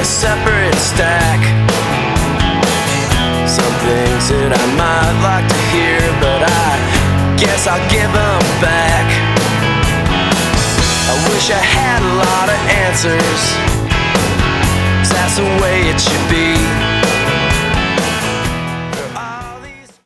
separate stack. Some things that I might like to hear, but I guess I'll give them back. I wish I had a lot of answers, 'cause that's the way it should be.